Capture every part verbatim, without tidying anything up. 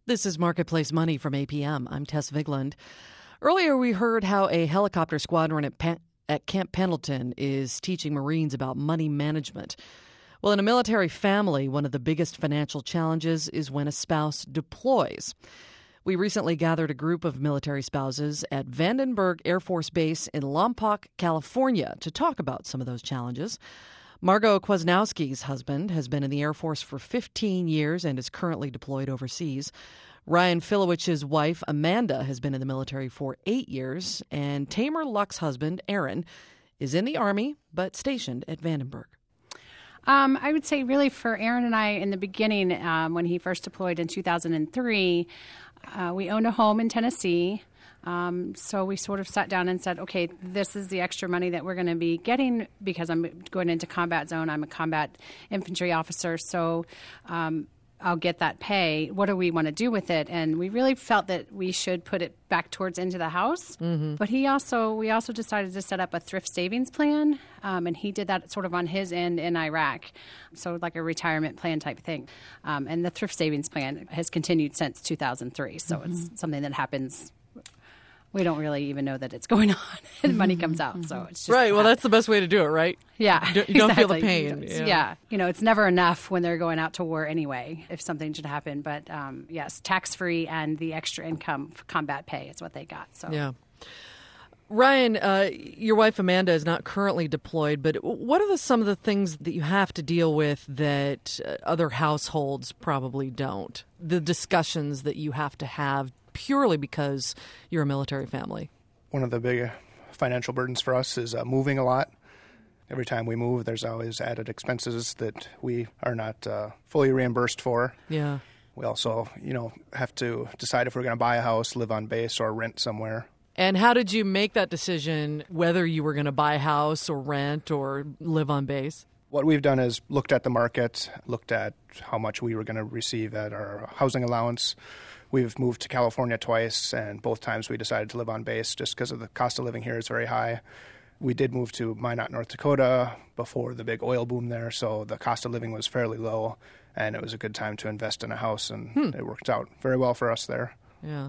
This is Marketplace Money from A P M. I'm Tess Vigland. Earlier, we heard how a helicopter squadron at, Pan- at Camp Pendleton is teaching Marines about money management. Well, in a military family, one of the biggest financial challenges is when a spouse deploys. We recently gathered a group of military spouses at Vandenberg Air Force Base in Lompoc, California, to talk about some of those challenges. Margot Kwasnowski's husband has been in the Air Force for fifteen years and is currently deployed overseas. Ryan Filowich's wife, Amanda, has been in the military for eight years. And Tamer Luck's husband, Aaron, is in the Army but stationed at Vandenberg. Um, I would say really for Aaron and I in the beginning, um, when he first deployed in two thousand three, uh, we owned a home in Tennessee. Um, so we sort of sat down and said, okay, this is the extra money that we're going to be getting because I'm going into combat zone. I'm a combat infantry officer, so um, I'll get that pay. What do we want to do with it? And we really felt that we should put it back towards into the house. Mm-hmm. But he also, we also decided to set up a thrift savings plan, um, and he did that sort of on his end in Iraq, so like a retirement plan type thing. Um, and the thrift savings plan has continued since two thousand three, so mm-hmm. it's something that happens. We don't really even know that it's going on and money comes out. So it's just right. Well, that's the best way to do it, right? Yeah. You don't, you don't exactly. feel the pain. Yeah. yeah. You know, it's never enough when they're going out to war anyway, if something should happen. But um, yes, tax-free and the extra income for combat pay is what they got. So yeah. Ryan, uh, your wife Amanda is not currently deployed, but what are the, some of the things that you have to deal with that uh, other households probably don't? The discussions that you have to have purely because you're a military family. One of the big financial burdens for us is uh, moving a lot. Every time we move, there's always added expenses that we are not uh, fully reimbursed for. Yeah. We also, you know, have to decide if we're going to buy a house, live on base, or rent somewhere. And how did you make that decision whether you were going to buy a house or rent or live on base? What we've done is looked at the market, looked at how much we were going to receive at our housing allowance. We've moved to California twice, and both times we decided to live on base just because of the cost of living here is very high. We did move to Minot, North Dakota before the big oil boom there, so the cost of living was fairly low, and it was a good time to invest in a house, and hmm. it worked out very well for us there. Yeah.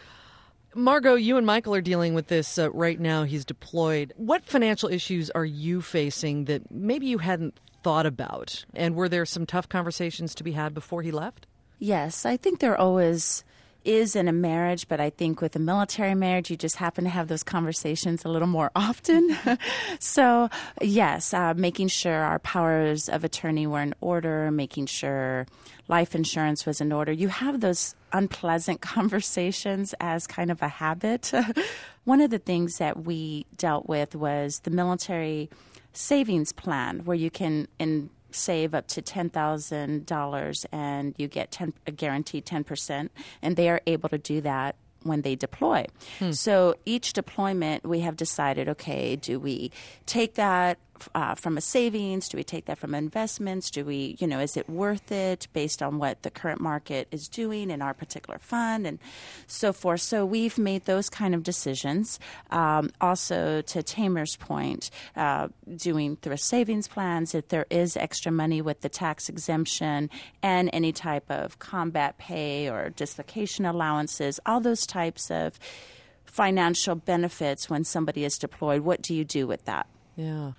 Margot, you and Michael are dealing with this uh, right now. He's deployed. What financial issues are you facing that maybe you hadn't thought about? And were there some tough conversations to be had before he left? Yes, I think there always is in a marriage, but I think with a military marriage, you just happen to have those conversations a little more often. So, yes, uh, making sure our powers of attorney were in order, making sure life insurance was in order. You have those unpleasant conversations as kind of a habit. One of the things that we dealt with was the military savings plan, where you can in save up to ten thousand dollars and you get ten, a guaranteed ten percent, and they are able to do that when they deploy. Hmm. So each deployment, we have decided, okay, do we take that uh, from a savings? Do we take that from investments? Do we, you know, is it worth it based on what the current market is doing in our particular fund and so forth? So we've made those kind of decisions. Um, also, to Tamer's point, uh, doing thrift savings plans, if there is extra money with the tax exemption and any type of combat pay or dislocation allowances, all those types of financial benefits when somebody is deployed, what do you do with that? Yeah.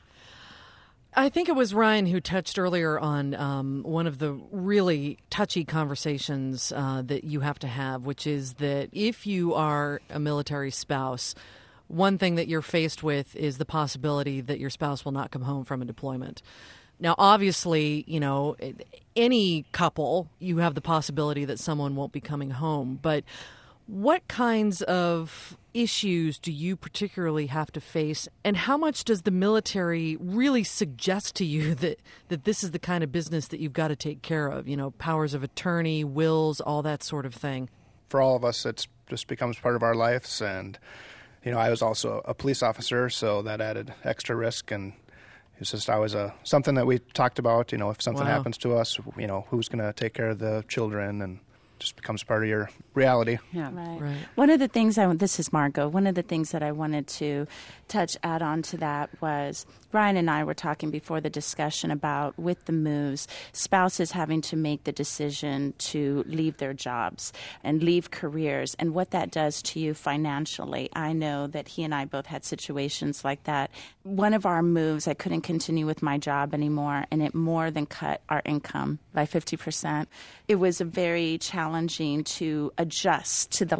I think it was Ryan who touched earlier on um, one of the really touchy conversations uh, that you have to have, which is that if you are a military spouse, one thing that you're faced with is the possibility that your spouse will not come home from a deployment. Now, obviously, you know, any couple, you have the possibility that someone won't be coming home, but what kinds of issues do you particularly have to face, and how much does the military really suggest to you that, that this is the kind of business that you've got to take care of? You know, powers of attorney, wills, all that sort of thing. For all of us, it just becomes part of our lives, and, you know, I was also a police officer, so that added extra risk, and it's just always a, something that we talked about, you know, if something wow. happens to us, you know, who's going to take care of the children, and just becomes part of your reality. Yeah, right. right. One of the things I this is Margot. One of the things that I wanted to touch add on to that was Ryan and I were talking before the discussion about with the moves, spouses having to make the decision to leave their jobs and leave careers and what that does to you financially. I know that he and I both had situations like that. One of our moves, I couldn't continue with my job anymore, and it more than cut our income by fifty percent. It was very challenging to adjust to the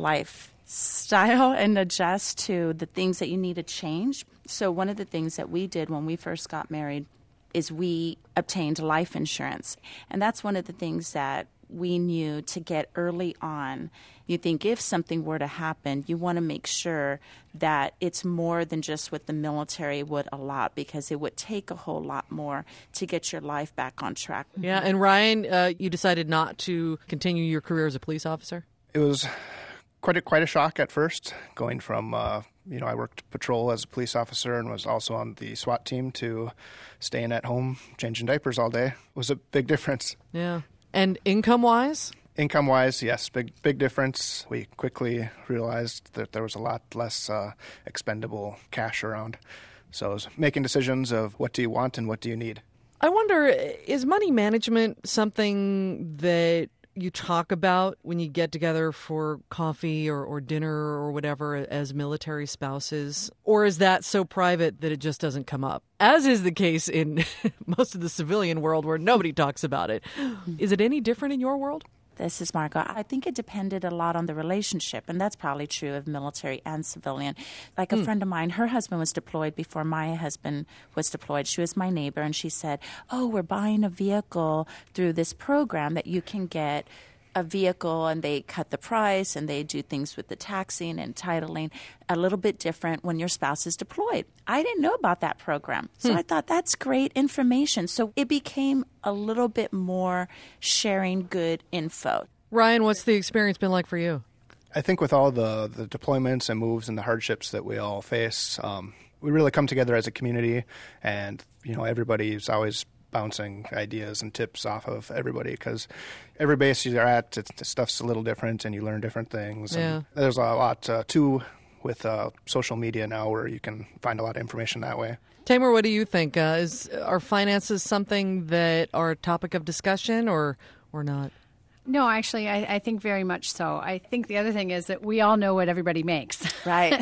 lifestyle and adjust to the things that you need to change. So one of the things that we did when we first got married is we obtained life insurance. And that's one of the things that we knew to get early on. You think if something were to happen, you want to make sure that it's more than just what the military would allot, because it would take a whole lot more to get your life back on track. Yeah, and Ryan, uh, you decided not to continue your career as a police officer? It was quite a, quite a shock at first, going from, uh, you know, I worked patrol as a police officer and was also on the SWAT team, to staying at home changing diapers all day. It was a big difference. Yeah. And income-wise? Income-wise, yes, big big difference. We quickly realized that there was a lot less uh, expendable cash around. So it was making decisions of what do you want and what do you need. I wonder, is money management something that you talk about when you get together for coffee or, or dinner or whatever as military spouses? Or is that so private that it just doesn't come up? As is the case in most of the civilian world where nobody talks about it. Is it any different in your world? This is Margo. I think it depended a lot on the relationship, and that's probably true of military and civilian. Like a mm. friend of mine, her husband was deployed before my husband was deployed. She was my neighbor, and she said, oh, we're buying a vehicle through this program that you can get a vehicle, and they cut the price, and they do things with the taxing and titling a little bit different when your spouse is deployed. I didn't know about that program. So hmm. I thought that's great information. So it became a little bit more sharing good info. Ryan, what's the experience been like for you? I think with all the, the deployments and moves and the hardships that we all face, um, we really come together as a community, and, you know, everybody's always bouncing ideas and tips off of everybody, because every base you're at, it's, stuff's a little different and you learn different things. Yeah. And there's a lot, uh, too, with uh, social media now where you can find a lot of information that way. Tamar, what do you think? Uh, is are finances something that are a topic of discussion or, or not? No, actually, I, I think very much so. I think the other thing is that we all know what everybody makes. Right.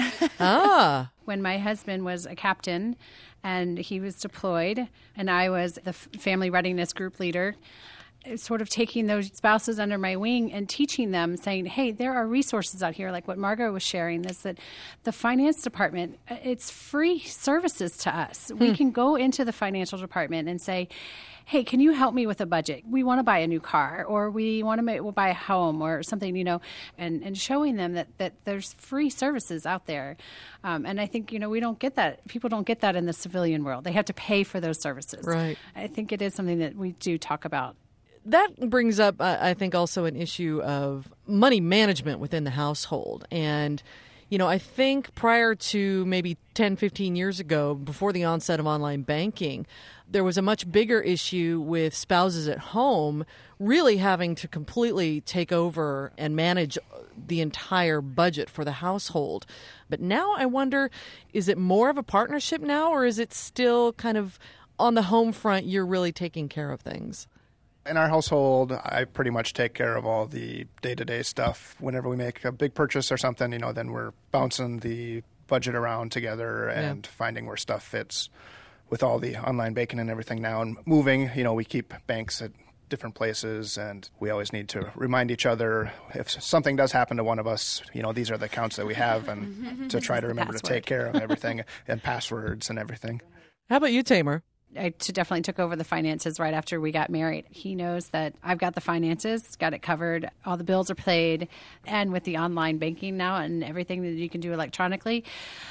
ah. When my husband was a captain and he was deployed and I was the family readiness group leader, sort of taking those spouses under my wing and teaching them, saying, hey, there are resources out here, like what Margo was sharing, is that the finance department, it's free services to us. Hmm. We can go into the financial department and say, hey, can you help me with a budget? We want to buy a new car, or we want to make, we'll buy a home or something, you know, and, and showing them that, that there's free services out there. Um, and I think, you know, we don't get that. People don't get that in the civilian world. They have to pay for those services. Right. I think it is something that we do talk about. That brings up, uh, I think, also an issue of money management within the household. And, you know, I think prior to maybe ten, fifteen years ago, before the onset of online banking, there was a much bigger issue with spouses at home really having to completely take over and manage the entire budget for the household. But now I wonder, is it more of a partnership now, or is it still kind of on the home front, you're really taking care of things? In our household, I pretty much take care of all the day-to-day stuff. Whenever we make a big purchase or something, you know, then we're bouncing the budget around together and yeah. finding where stuff fits. With all the online banking and everything now and moving, you know, we keep banks at different places, and we always need to remind each other if something does happen to one of us, you know, these are the accounts that we have, and to try to remember to take care of everything and passwords and everything. How about you, Tamar? I definitely took over the finances right after we got married. He knows that I've got the finances, got it covered, all the bills are paid, and with the online banking now and everything that you can do electronically,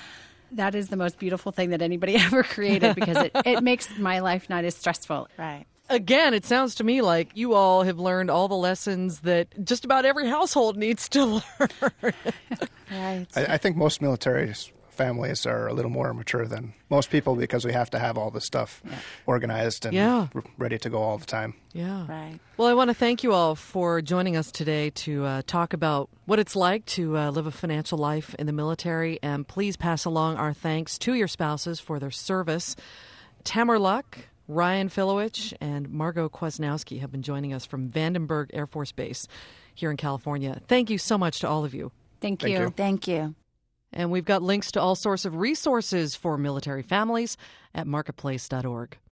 that is the most beautiful thing that anybody ever created, because it, it makes my life not as stressful. Right. Again, it sounds to me like you all have learned all the lessons that just about every household needs to learn. Right. I, I think most military families are a little more mature than most people, because we have to have all this stuff yeah. organized and yeah. r- ready to go all the time. Yeah. Right. Well, I want to thank you all for joining us today to uh, talk about what it's like to uh, live a financial life in the military. And please pass along our thanks to your spouses for their service. Tamara Luck, Ryan Filowich, and Margot Kwasnowski have been joining us from Vandenberg Air Force Base here in California. Thank you so much to all of you. Thank Thank you. you. Thank you. And we've got links to all sorts of resources for military families at marketplace dot org.